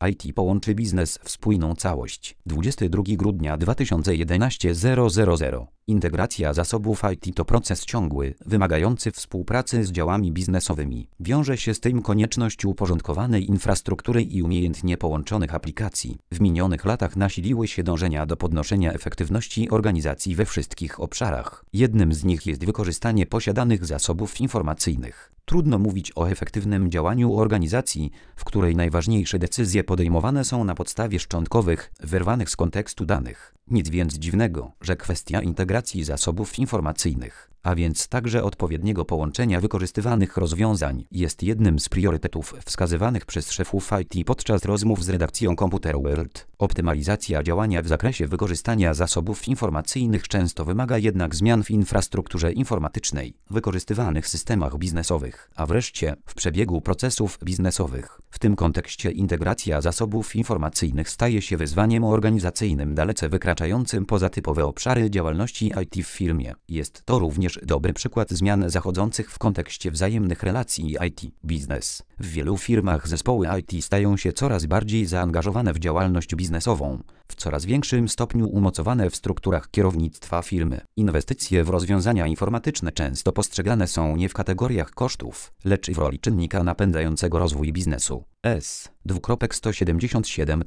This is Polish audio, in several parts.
IT połączy biznes w spójną całość. 22 grudnia 2011 000. Integracja zasobów IT to proces ciągły, wymagający współpracy z działami biznesowymi. Wiąże się z tym konieczność uporządkowanej infrastruktury i umiejętnie połączonych aplikacji. W minionych latach nasiliły się dążenia do podnoszenia efektywności organizacji we wszystkich obszarach. Jednym z nich jest wykorzystanie posiadanych zasobów informacyjnych. Trudno mówić o efektywnym działaniu organizacji, w której najważniejsze decyzje podejmowane są na podstawie szczątkowych, wyrwanych z kontekstu danych. Nic więc dziwnego, że kwestia integracji zasobów informacyjnych, a więc także odpowiedniego połączenia wykorzystywanych rozwiązań, jest jednym z priorytetów wskazywanych przez szefów IT podczas rozmów z redakcją Computer World. Optymalizacja działania w zakresie wykorzystania zasobów informacyjnych często wymaga jednak zmian w infrastrukturze informatycznej, wykorzystywanych systemach biznesowych, a wreszcie w przebiegu procesów biznesowych. W tym kontekście integracja zasobów informacyjnych staje się wyzwaniem organizacyjnym dalece wykraczającym poza typowe obszary działalności IT w firmie. Jest to również dobry przykład zmian zachodzących w kontekście wzajemnych relacji IT-biznes. W wielu firmach zespoły IT stają się coraz bardziej zaangażowane w działalność biznesową, w coraz większym stopniu umocowane w strukturach kierownictwa firmy. Inwestycje w rozwiązania informatyczne często postrzegane są nie w kategoriach kosztów, lecz w roli czynnika napędzającego rozwój biznesu. S.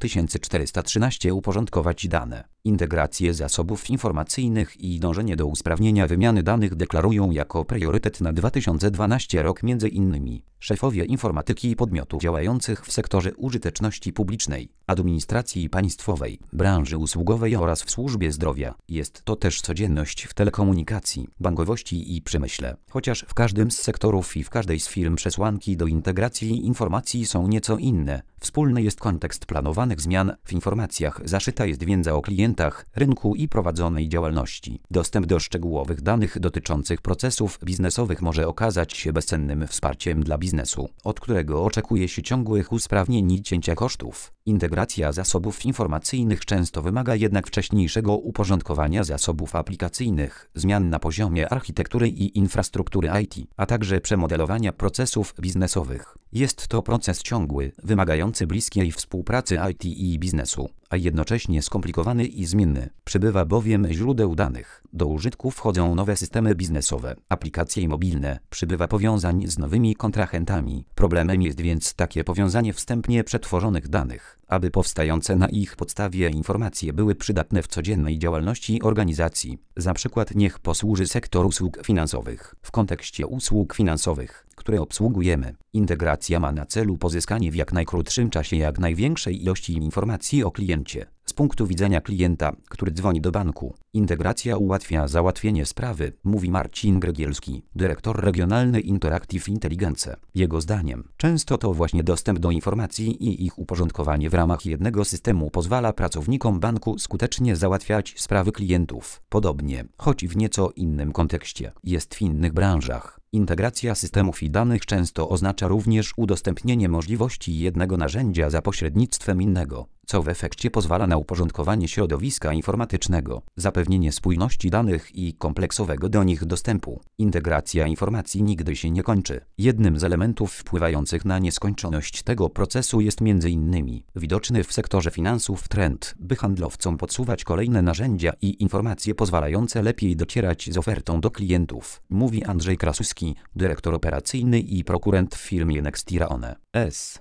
413 uporządkować dane. Integrację zasobów informacyjnych i dążenie do usprawnienia wymiany danych deklarują jako priorytet na 2012 rok m.in. szefowie informatyki i podmiotów działających w sektorze użyteczności publicznej, administracji państwowej, branży usługowej oraz w służbie zdrowia. Jest to też codzienność w telekomunikacji, bankowości i przemyśle. Chociaż w każdym z sektorów i w każdej z firm przesłanki do integracji informacji są nieco inne, wspólny jest kontekst planowanych zmian w informacjach, zaszyta jest wiedza o klientach, rynku i prowadzonej działalności. Dostęp do szczegółowych danych dotyczących procesów biznesowych może okazać się bezcennym wsparciem dla biznesu, od którego oczekuje się ciągłych usprawnień i cięcia kosztów. Integracja zasobów informacyjnych często wymaga jednak wcześniejszego uporządkowania zasobów aplikacyjnych, zmian na poziomie architektury i infrastruktury IT, a także przemodelowania procesów biznesowych. Jest to proces ciągły, wymagający bliskiej współpracy IT i biznesu, a jednocześnie skomplikowany i zmienny. Przybywa bowiem źródeł danych. Do użytku wchodzą nowe systemy biznesowe, aplikacje mobilne, przybywa powiązań z nowymi kontrahentami. Problemem jest więc takie powiązanie wstępnie przetworzonych danych, aby powstające na ich podstawie informacje były przydatne w codziennej działalności organizacji. Za przykład niech posłuży sektor usług finansowych. W kontekście usług finansowych, które obsługujemy, integracja ma na celu pozyskanie w jak najkrótszym czasie jak największej ilości informacji o kliencie. Z punktu widzenia klienta, który dzwoni do banku, integracja ułatwia załatwienie sprawy, mówi Marcin Grygielski, dyrektor regionalny Interactive Intelligence. Jego zdaniem, często to właśnie dostęp do informacji i ich uporządkowanie w ramach jednego systemu pozwala pracownikom banku skutecznie załatwiać sprawy klientów. Podobnie, choć w nieco innym kontekście, jest w innych branżach. Integracja systemów i danych często oznacza również udostępnienie możliwości jednego narzędzia za pośrednictwem innego, co w efekcie pozwala na uporządkowanie środowiska informatycznego, zapewnienie spójności danych i kompleksowego do nich dostępu. Integracja informacji nigdy się nie kończy. Jednym z elementów wpływających na nieskończoność tego procesu jest m.in. widoczny w sektorze finansów trend, by handlowcom podsuwać kolejne narzędzia i informacje pozwalające lepiej docierać z ofertą do klientów, mówi Andrzej Krasuski, dyrektor operacyjny i prokurent w firmie Nextiraone. S.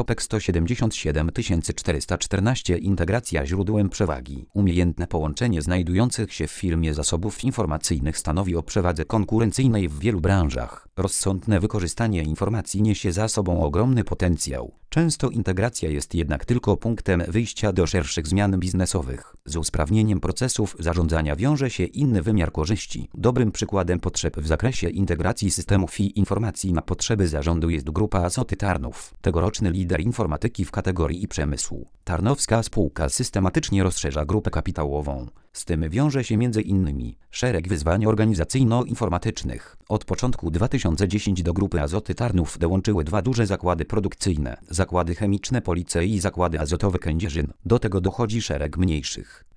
177 414 Integracja źródłem przewagi. Umiejętne połączenie znajdujących się w firmie zasobów informacyjnych stanowi o przewadze konkurencyjnej w wielu branżach. Rozsądne wykorzystanie informacji niesie za sobą ogromny potencjał. Często integracja jest jednak tylko punktem wyjścia do szerszych zmian biznesowych. Z usprawnieniem procesów zarządzania wiąże się inny wymiar korzyści. Dobrym przykładem potrzeb w zakresie integracji systemów i informacji na potrzeby zarządu jest Grupa Azoty Tarnów, tegoroczny lider informatyki w kategorii przemysłu. Tarnowska spółka systematycznie rozszerza grupę kapitałową. Z tym wiąże się m.in. szereg wyzwań organizacyjno-informatycznych. Od początku 2010 do Grupy Azoty Tarnów dołączyły 2 duże zakłady produkcyjne, zakłady chemiczne Police i zakłady azotowe Kędzierzyn. Do tego dochodzi szereg mniejszych.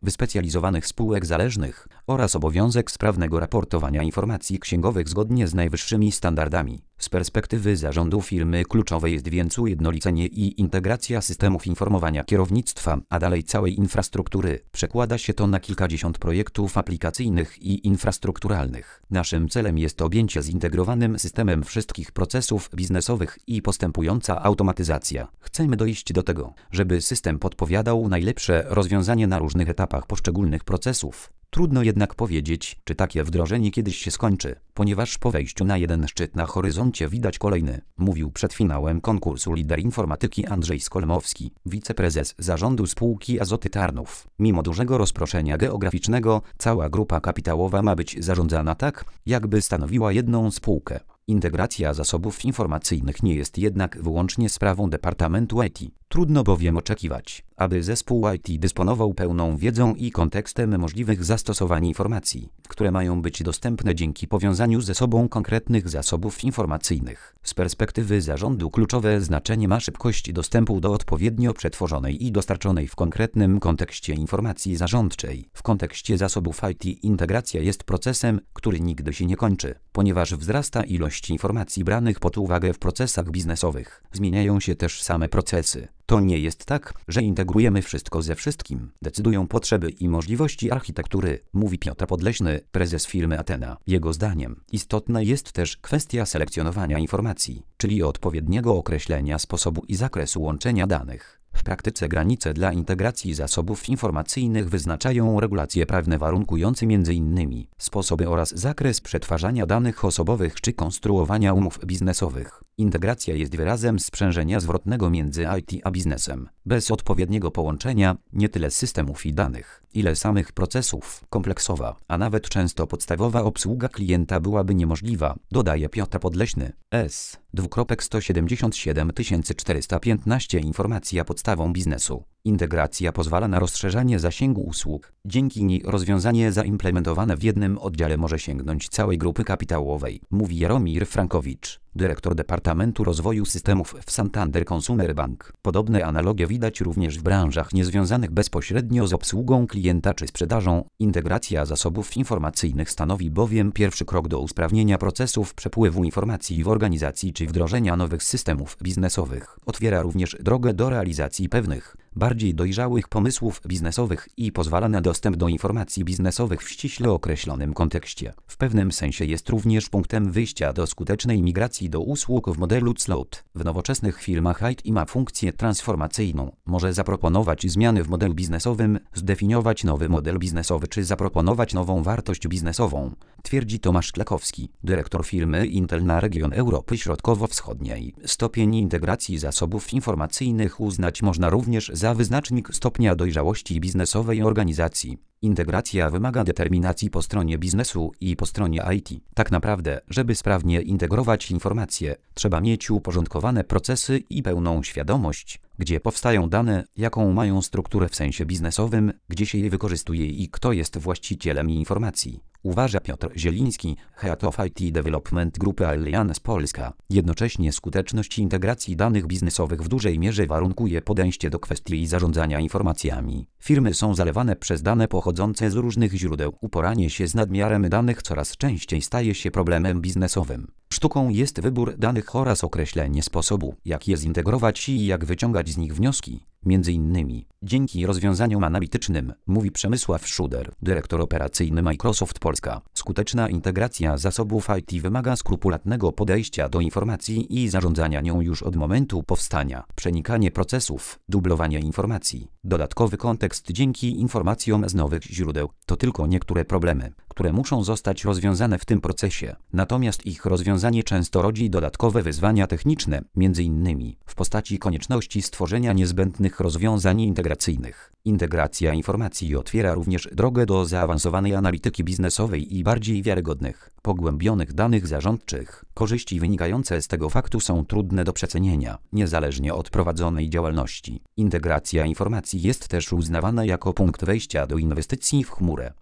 wyspecjalizowanych spółek zależnych oraz obowiązek sprawnego raportowania informacji księgowych zgodnie z najwyższymi standardami. Z perspektywy zarządu firmy kluczowe jest więc ujednolicenie i integracja systemów informowania kierownictwa, a dalej całej infrastruktury. Przekłada się to na kilkadziesiąt projektów aplikacyjnych i infrastrukturalnych. Naszym celem jest objęcie zintegrowanym systemem wszystkich procesów biznesowych i postępująca automatyzacja. Chcemy dojść do tego, żeby system podpowiadał najlepsze rozwiązanie na różnych etapach poszczególnych procesów. Trudno jednak powiedzieć, czy takie wdrożenie kiedyś się skończy, ponieważ po wejściu na jeden szczyt na horyzoncie widać kolejny, mówił przed finałem konkursu lider informatyki Andrzej Skolmowski, wiceprezes zarządu spółki Azoty Tarnów. Mimo dużego rozproszenia geograficznego, cała grupa kapitałowa ma być zarządzana tak, jakby stanowiła jedną spółkę. Integracja zasobów informacyjnych nie jest jednak wyłącznie sprawą Departamentu IT. Trudno bowiem oczekiwać, aby zespół IT dysponował pełną wiedzą i kontekstem możliwych zastosowań informacji, które mają być dostępne dzięki powiązaniu ze sobą konkretnych zasobów informacyjnych. Z perspektywy zarządu kluczowe znaczenie ma szybkość dostępu do odpowiednio przetworzonej i dostarczonej w konkretnym kontekście informacji zarządczej. W kontekście zasobów IT integracja jest procesem, który nigdy się nie kończy, ponieważ wzrasta ilość informacji branych pod uwagę w procesach biznesowych. Zmieniają się też same procesy. To nie jest tak, że integrujemy wszystko ze wszystkim. Decydują potrzeby i możliwości architektury, mówi Piotr Podleśny, prezes firmy Athena. Jego zdaniem istotna jest też kwestia selekcjonowania informacji, czyli odpowiedniego określenia sposobu i zakresu łączenia danych. W praktyce granice dla integracji zasobów informacyjnych wyznaczają regulacje prawne warunkujące m.in. sposoby oraz zakres przetwarzania danych osobowych czy konstruowania umów biznesowych. Integracja jest wyrazem sprzężenia zwrotnego między IT a biznesem. Bez odpowiedniego połączenia nie tyle systemów i danych, ile samych procesów, kompleksowa, a nawet często podstawowa obsługa klienta byłaby niemożliwa, dodaje Piotr Podleśny. S. 415 Informacja podstawą biznesu. Integracja pozwala na rozszerzanie zasięgu usług. Dzięki niej rozwiązanie zaimplementowane w jednym oddziale może sięgnąć całej grupy kapitałowej, mówi Jaromir Frankowicz, dyrektor Departamentu Rozwoju Systemów w Santander Consumer Bank. Podobne analogie widać również w branżach niezwiązanych bezpośrednio z obsługą klienta czy sprzedażą. Integracja zasobów informacyjnych stanowi bowiem pierwszy krok do usprawnienia procesów przepływu informacji w organizacji czy wdrożenia nowych systemów biznesowych. Otwiera również drogę do realizacji pewnych, bardziej dojrzałych pomysłów biznesowych i pozwala na dostęp do informacji biznesowych w ściśle określonym kontekście. W pewnym sensie jest również punktem wyjścia do skutecznej migracji do usług w modelu cloud. W nowoczesnych firmach IT ma funkcję transformacyjną. Może zaproponować zmiany w modelu biznesowym, zdefiniować nowy model biznesowy czy zaproponować nową wartość biznesową, twierdzi Tomasz Klekowski, dyrektor firmy Intel na region Europy Środkowo-Wschodniej. Stopień integracji zasobów informacyjnych uznać można również za wyznacznik stopnia dojrzałości biznesowej organizacji. Integracja wymaga determinacji po stronie biznesu i po stronie IT. Tak naprawdę, żeby sprawnie integrować informacje, trzeba mieć uporządkowane procesy i pełną świadomość, gdzie powstają dane, jaką mają strukturę w sensie biznesowym, gdzie się je wykorzystuje i kto jest właścicielem informacji. Uważa Piotr Zieliński, Head of IT Development Grupy Allianz Polska. Jednocześnie skuteczność integracji danych biznesowych w dużej mierze warunkuje podejście do kwestii zarządzania informacjami. Firmy są zalewane przez dane pochodzące z różnych źródeł. Uporanie się z nadmiarem danych coraz częściej staje się problemem biznesowym. Sztuką jest wybór danych oraz określenie sposobu, jak je zintegrować i jak wyciągać z nich wnioski. Między innymi dzięki rozwiązaniom analitycznym, mówi Przemysław Szuder, dyrektor operacyjny Microsoft Polska. Skuteczna integracja zasobów IT wymaga skrupulatnego podejścia do informacji i zarządzania nią już od momentu powstania. Przenikanie procesów, dublowanie informacji, dodatkowy kontekst dzięki informacjom z nowych źródeł to tylko niektóre problemy, które muszą zostać rozwiązane w tym procesie. Natomiast ich rozwiązanie często rodzi dodatkowe wyzwania techniczne, między innymi w postaci konieczności stworzenia niezbędnych rozwiązań integracyjnych. Integracja informacji otwiera również drogę do zaawansowanej analityki biznesowej i bardziej wiarygodnych, pogłębionych danych zarządczych. Korzyści wynikające z tego faktu są trudne do przecenienia, niezależnie od prowadzonej działalności. Integracja informacji jest też uznawana jako punkt wejścia do inwestycji w chmurę.